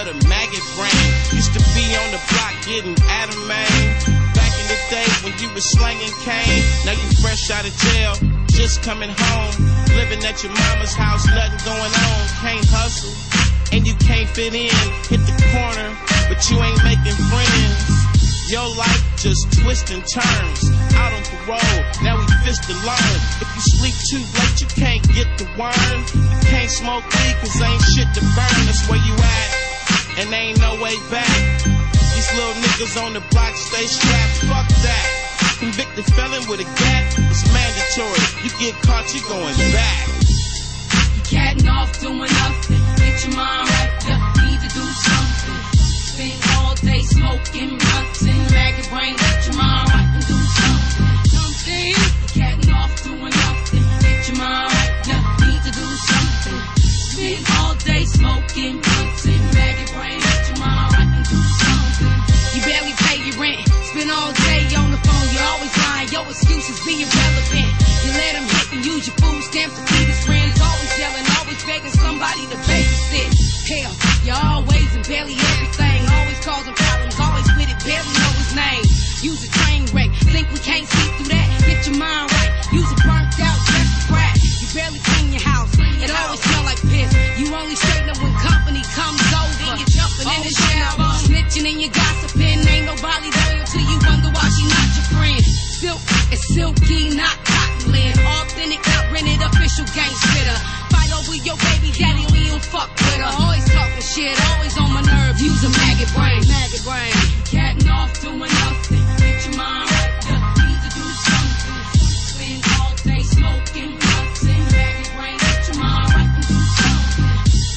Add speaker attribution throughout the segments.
Speaker 1: but a maggot brain. Used to be on the block getting Adam Main. Back in the day when you was slanging cane. Now you fresh out of jail, just coming home. Living at your mama's house, nothing going on. Can't hustle, and you can't fit in. Hit the corner, but you ain't making friends. Your life just twists and turns. Out on parole, now we fist alone. If you sleep too late, you can't get the worm. You can't smoke weed cause ain't shit to burn. That's where you at, and ain't no way back. These little niggas on the block stay strapped. Fuck that. Convicted felon with a gat, it's mandatory. You get caught, you going back.
Speaker 2: You catting off doing nothing. Get your mind right, you need to do something. Spend all day smoking blunts and maggot brain. Get your mind right and do something. You catting off doing nothing. Get your mind right, you need to do something. Spend all day smoking blunts and maggot brain. Get your mind right and do something. You barely pay your rent. Spend all day on the phone. You're always lying. Your excuses be irrelevant. You let them hit and use your food stamps to feed his friends. Always yelling, always begging somebody to babysit. Hell, you're always and barely everything. Always causing problems, always with it, barely know his name. Use a train wreck, think we can't see through that? Get your mind right, use a burnt out dress to brat. You barely clean your house, it always smell like piss. You only straighten up when company comes over. Then you're jumping in the shower, snitching and you gossiping. Ain't nobody loyal till you wonder why she not your friend. Silk is silky, not cotton lint. Authentic, not rented, official gang spitter. Fight over your baby daddy, we don't fuck with her. Always talking shit, always on my nerves. Use a maggot brain, maggot brain. Catting off doing nothing. Get your mind right, you need to do something. Spend all day smoking blunts and maggot brain. Get your mind right and do something.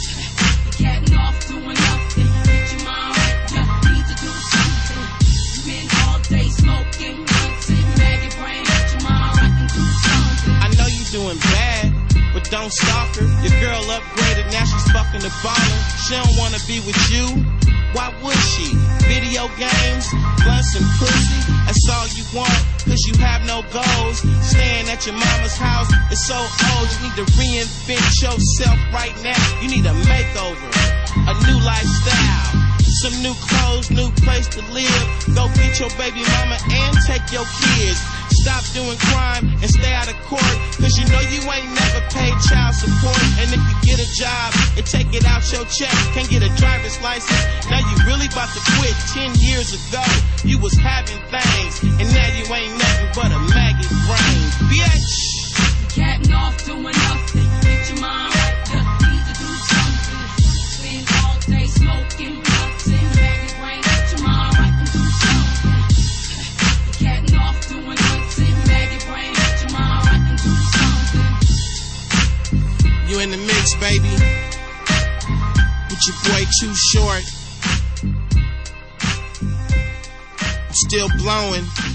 Speaker 2: Catting off doing nothing. Get your mind right, you need to do something. Spend all day smoking blunts and maggot brain. Get your mind right and do something.
Speaker 1: I know you doing bad, but don't stalk her. Your girl upgraded, now she's fucking the baller. She don't wanna be with you, why would she? Video games, blunts and pussy, that's all you want, cause you have no goals. Staying at your mama's house is so old. You need to reinvent yourself right now. You need a makeover, a new lifestyle, some new clothes, new place to live. Go get your baby mama and take your kids. Stop doing crime and stay out of court, cause you know you ain't never paid child support. And if you get a job and take it out your check, can't get a driver's license, now you really about to quit. 10 years ago, you was having things, and now you ain't nothing but a maggot brain, bitch.
Speaker 2: Catting off doing nothing. Get your mind right, you need to do something. Spend all day smoking blunts and maggot brain. Get your mind right and do something. Catting off doing nothing. Maggot brain. Get your mind right and do something.
Speaker 1: You in the mix, baby, with your boy Too Short. I'm still blowing.